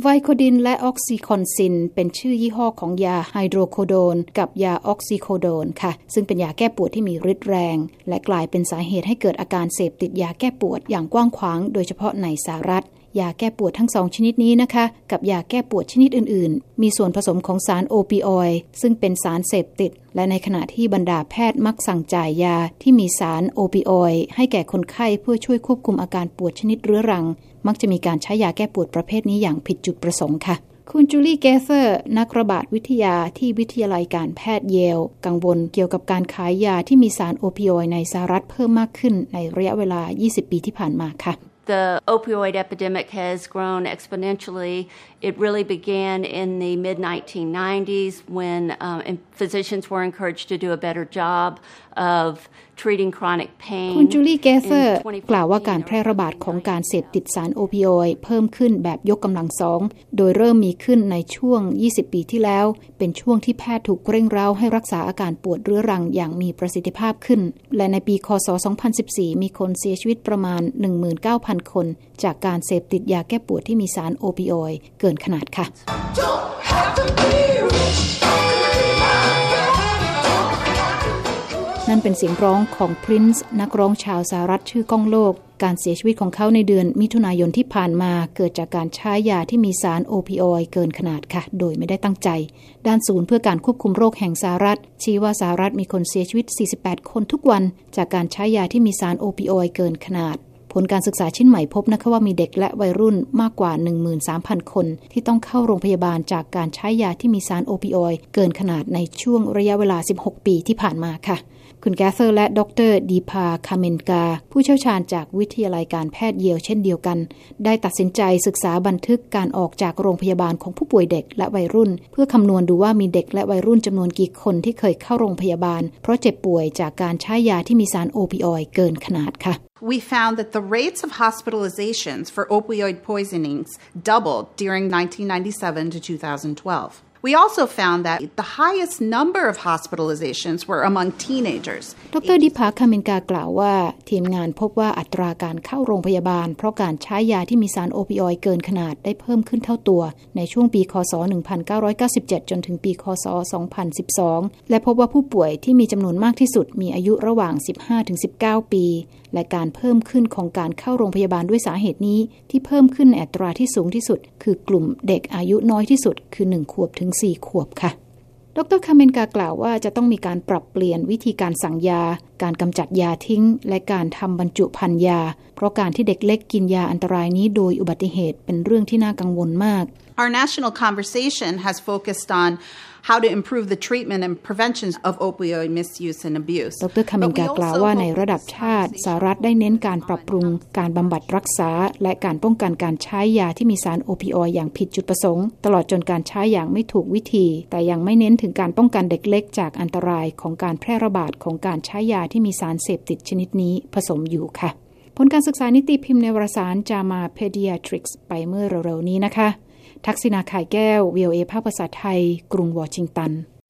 ไวโคดินและออกซิคอนซินเป็นชื่อยี่ห้อของยาไฮโดรโคโดนกับยาออกซิโคโดนค่ะซึ่งเป็นยาแก้ปวดที่มีฤทธิ์แรงและกลายเป็นสาเหตุให้เกิดอาการเสพติดยาแก้ปวดอย่างกว้างขวางโดยเฉพาะในสหรัฐยาแก้ปวดทั้ง2ชนิดนี้นะคะกับยาแก้ปวดชนิดอื่นๆมีส่วนผสมของสารโอปิออยด์ซึ่งเป็นสารเสพติดและในขณะที่บรรดาแพทย์มักสั่งจ่ายยาที่มีสารโอปิออยด์ให้แก่คนไข้เพื่อช่วยควบคุมอาการปวดชนิดเรื้อรังมักจะมีการใช้ยาแก้ปวดประเภทนี้อย่างผิดจุดประสงค์ค่ะคุณจูลี่เกเซอร์นักระบาดวิทยาที่วิทยาลัยการแพทย์เยลกังวลเกี่ยวกับการขายยาที่มีสารโอปิออยด์ในสหรัฐเพิ่มมากขึ้นในระยะเวลา20ปีที่ผ่านมาค่ะ The opioid epidemic has grown exponentially. It really began in the mid-1990s when physicians were encouraged to do a better job of treating chronic pain. คุณจูลี่เกเซอร์กล่าวว่าการแพร่ระบาดของการเสพติดสารโอปิออยด์เพิ่มขึ้นแบบยกกำลังสองโดยเริ่มมีขึ้นในช่วง20ปีที่แล้วเป็นช่วงที่แพทย์ถูกเร่งเร้าให้รักษาอาการปวดเรื้อรังอย่างมีประสิทธิภาพขึ้นและในปีคศ2014มีคนเสียชีวิตประมาณ 19,000 คนจากการเสพติดยาแก้ปวดที่มีสารโอปิออยด์เกินขนาดค่ะนั่นเป็นเสียงร้องของ Prince นักร้องชาวสหรัฐชื่อก้องโลกการเสียชีวิตของเขาในเดือนมิถุนายนที่ผ่านมาเกิดจากการใช้ยาที่มีสารโอปิออยด์เกินขนาดค่ะโดยไม่ได้ตั้งใจด้านศูนย์เพื่อการควบคุมโรคแห่งสหรัฐชี้ว่าสหรัฐมีคนเสียชีวิต48คนทุกวันจากการใช้ยาที่มีสารโอปิออยด์เกินขนาดผลการศึกษาชิ้นใหม่พบนะคะว่ามีเด็กและวัยรุ่นมากกว่า 13,000 คนที่ต้องเข้าโรงพยาบาลจากการใช้ยาที่มีสารโอปิออยด์เกินขนาดในช่วงระยะเวลา16ปีที่ผ่านมาค่ะคุณแกเซอร์และดร.ดีพาคาเมนกาผู้เชี่ยวชาญจากวิทยาลัยการแพทย์เยลเช่นเดียวกันได้ตัดสินใจศึกษาบันทึกการออกจากโรงพยาบาลของผู้ป่วยเด็กและวัยรุ่นเพื่อคำนวณดูว่ามีเด็กและวัยรุ่นจำนวนกี่คนที่เคยเข้าโรงพยาบาลเพราะเจ็บป่วยจากการใช้ยาที่มีสารโอปิออยด์เกินขนาดค่ะ We found that the rates of hospitalizations for opioid poisonings doubled during 1997 to 2012.We also found that the highest number of hospitalizations were among teenagers. ดร.ดิภาคาเมนกากล่าวว่าทีมงานพบว่าอัตราการเข้าโรงพยาบาลเพราะการใช้ยาที่มีสารโอปิออยด์เกินขนาดได้เพิ่มขึ้นเท่าตัวในช่วงปีคศ1997จนถึงปีคศ2012และพบว่าผู้ป่วยที่มีจำนวนมากที่สุดมีอายุระหว่าง 15-19 ปีและการเพิ่มขึ้นของการเข้าโรงพยาบาลด้วยสาเหตุนี้ที่เพิ่มขึ้นในอัตราที่สูงที่สุดคือกลุ่มเด็กอายุน้อยที่สุดคือ1ขวบถึง4ขวบค่ะดร.คาเมนกากล่าวว่าจะต้องมีการปรับเปลี่ยนวิธีการสั่งยาการกำจัดยาทิ้งและการทำบรรจุภัณฑ์ยาเพราะการที่เด็กเล็กกินยาอันตรายนี้โดยอุบัติเหตุเป็นเรื่องที่น่ากังวลมาก Our national conversation has focused on how to improve the treatment and prevention of opioid misuse and abuse ดร.คาเมนกากล่าวว่าในระดับชาติสหรัฐได้เน้นการปรับปรุงการบำบัดรักษาและการป้องกันการใช้ยาที่มีสารโอปิออยด์อย่างผิดจุดประสงค์ตลอดจนการใช้อย่างไม่ถูกวิธีแต่ยังไม่เน้นถึงการป้องกันเด็กเล็กจากอันตรายของการแพร่ระบาดของการใช้ยาที่มีสารเสพติดชนิดนี้ผสมอยู่ค่ะผลการศึกษานิติพิมพ์ในวารสาร JAMA Pediatrics ไปเมื่อเร็วๆนี้นะคะทักษิณา ข่ายแก้ว VOA ภาคภาษาไทยกรุงวอชิงตัน